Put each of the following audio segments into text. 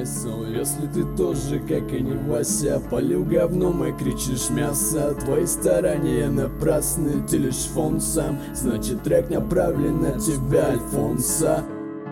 Найсо, если ты тоже, как и не Вася, полил говном и кричишь мясо, твои старания напрасны, ты лишь фон сам, значит трек направлен на тебя, Альфонса.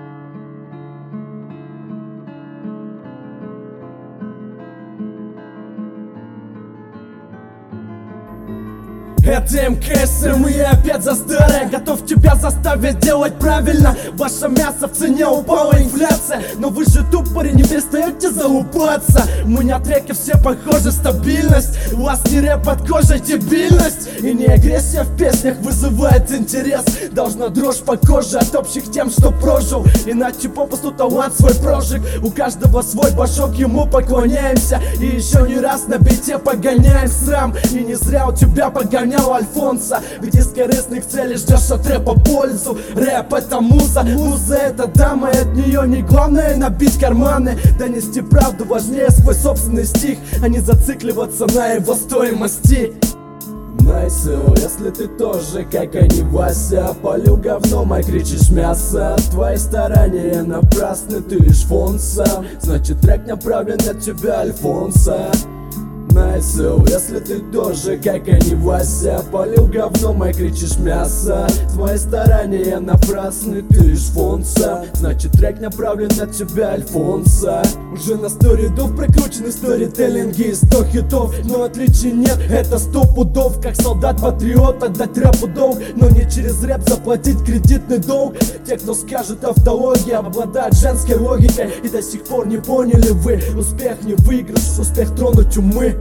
Это МКСМ, и я опять за старое. Готов тебя заставить делать правильно. Ваше мясо в цене, упала инфляция. Но вы же тупори, не перестаете залупаться. У меня треки все похожи, стабильность. У вас не рэп под кожей, дебильность. И не агрессия в песнях вызывает интерес. Должна дрожь по коже от общих тем, что прожил. Иначе попусту талант свой прожиг. У каждого свой башок, ему поклоняемся. И еще не раз на бите погоняем срам. И не зря у тебя погонял Альфонса. Ведь из корыстных целей ждешь от рэпа пользу. Рэп это муза, муза это дама, и от нее не главное набить карманы. Донести правду важнее свой собственный стих, а не зацикливаться на его стоимости. Найсо, если ты тоже, как и не Вася, полил говном и кричишь мясо, твои старания напрасны, ты лишь фон сам, значит трек направлен на тебя, Альфонса. Найсо, если ты тоже, как и не Вася, полил говном и кричишь мясо, твои старания напрасны, ты лишь фон сам, значит трек направлен на тебя, Альфонса. Уже на 100 рядов прикручены сторителлинги, 100 хитов, но отличий нет, это 100 пудов. Как солдат-патриот отдать рэпу долг, но не через рэп заплатить кредитный долг. Те, кто скажет автология, обладают женской логикой, и до сих пор не поняли вы: успех не выигрыш, успех тронуть умы.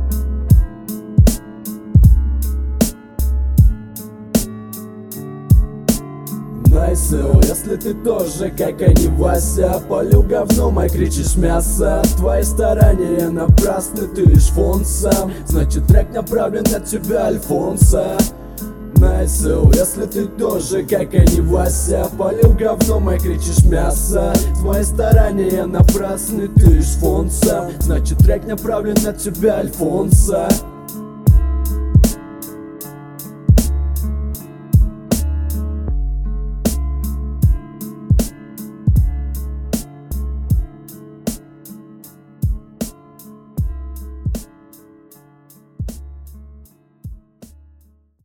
Найсо, если ты тоже, как и не Вася, полил говном и кричишь мясо, твои старания напрасны, ты лишь фон сам, значит трек направлен на тебя, Альфонса. Найсо, если ты тоже, как и не Вася, полил говном и кричишь мясо, твои старания напрасны, ты лишь фон сам, значит трек направлен на тебя, Альфонса.